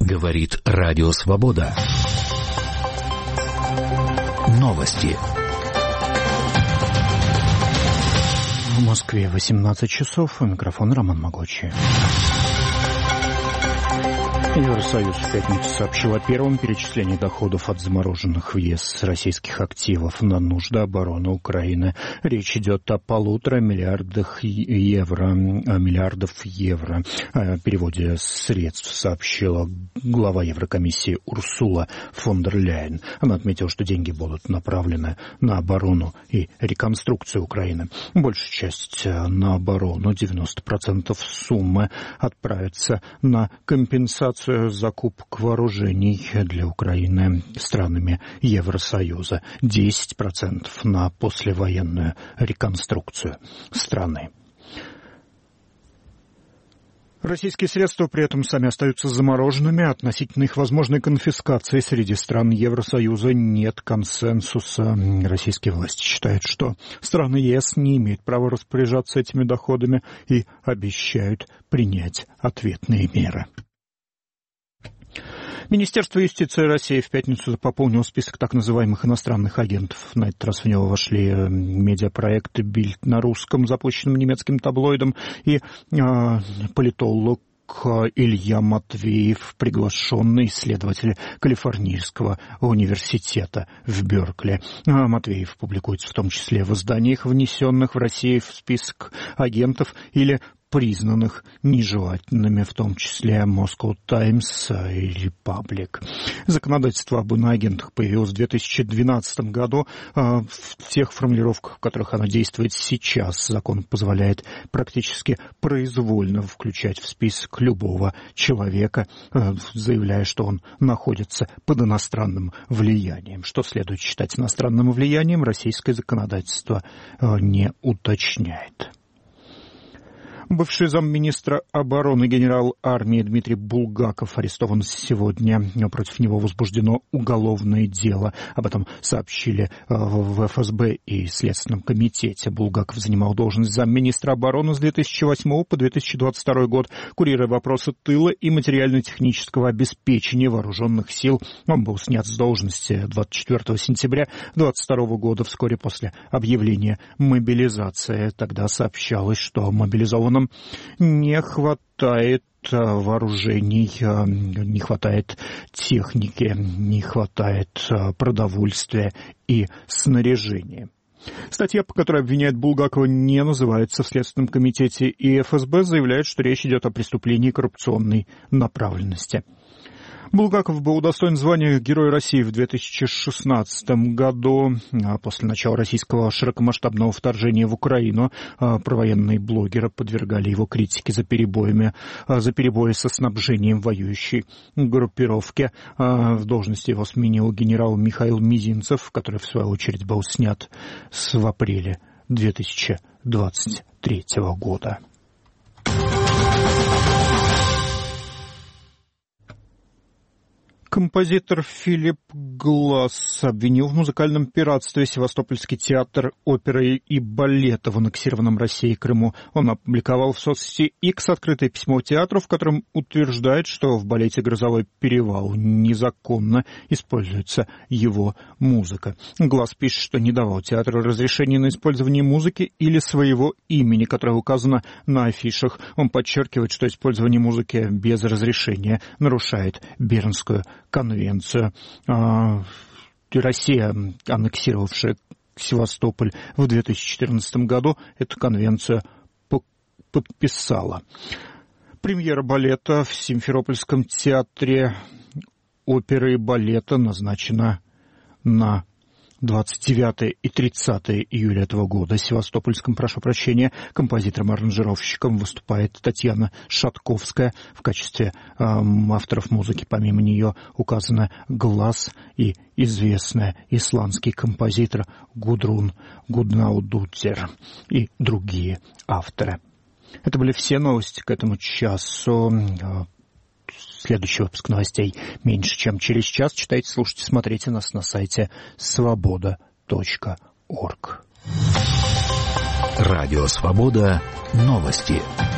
Говорит Радио Свобода. Новости. В Москве 18 часов. У микрофона Роман Могочи. Евросоюз в пятницу сообщил о первом перечислении доходов от замороженных в ЕС российских активов на нужды обороны Украины. Речь идет о 1,5 миллиардов евро. О переводе средств сообщила глава Еврокомиссии Урсула фон дер Ляйен. Она отметила, что деньги будут направлены на оборону и реконструкцию Украины. Большая часть на оборону, 90% суммы, отправится на компенсацию закупок вооружений для Украины странами Евросоюза, 10% на послевоенную реконструкцию страны. Российские средства при этом сами остаются замороженными. Относительно их возможной конфискации среди стран Евросоюза нет консенсуса. Российские власти считают, что страны ЕС не имеют права распоряжаться этими доходами и обещают принять ответные меры. Министерство юстиции России в пятницу пополнило список так называемых иностранных агентов. На этот раз в него вошли медиапроекты «Бильд» на русском, запущенным немецким таблоидом, и политолог Илья Матвеев, приглашенный исследователь Калифорнийского университета в Беркли. Матвеев публикуется в том числе в изданиях, внесенных в Россию в список агентов или признанных нежелательными, в том числе Moscow Times и Republic. Законодательство об иноагентах появилось в 2012 году. В тех формулировках, в которых оно действует сейчас, закон позволяет практически произвольно включать в список любого человека, заявляя, что он находится под иностранным влиянием. Что следует считать иностранным влиянием, российское законодательство не уточняет. Бывший замминистра обороны генерал армии Дмитрий Булгаков арестован сегодня. Против него возбуждено уголовное дело. Об этом сообщили в ФСБ и Следственном комитете. Булгаков занимал должность замминистра обороны с 2008 по 2022 год, курируя вопросы тыла и материально-технического обеспечения вооруженных сил. Он был снят с должности 24 сентября 2022 года, вскоре после объявления мобилизации. Тогда сообщалось, что мобилизованным не хватает вооружений, не хватает техники, не хватает продовольствия и снаряжения. Статья, по которой обвиняют Булгакова, не называется в Следственном комитете, и ФСБ заявляет, что речь идет о преступлении коррупционной направленности. Булгаков был удостоен звания Героя России в 2016 году. После начала российского широкомасштабного вторжения в Украину провоенные блогеры подвергали его критике за перебои со снабжением воюющей группировки. В должности его сменил генерал Михаил Мизинцев, который, в свою очередь, был снят в апреле 2023 года. Композитор Филипп Гласс обвинил в музыкальном пиратстве Севастопольский театр оперы и балета в аннексированном Россией Крыму. Он опубликовал в соцсети X открытое письмо театру, в котором утверждает, что в балете «Грозовой перевал» незаконно используется его музыка. Гласс пишет, что не давал театру разрешения на использование музыки или своего имени, которое указано на афишах. Он подчеркивает, что использование музыки без разрешения нарушает Бернскую конвенцию. Россия, аннексировавшая Севастополь в 2014 году, эту конвенцию подписала. Премьера балета в Симферопольском театре оперы и балета назначена на 29 и 30 июля этого года. Севастопольском, композитором-аранжировщиком выступает Татьяна Шатковская. В качестве авторов музыки помимо нее указаны Гласс и известная исландский композитор Гудрун Гуднаудутер и другие авторы. Это были все новости к этому часу. Следующий выпуск новостей меньше, чем через час. Читайте, слушайте, смотрите нас на сайте svoboda.org. Радио Свобода. Новости.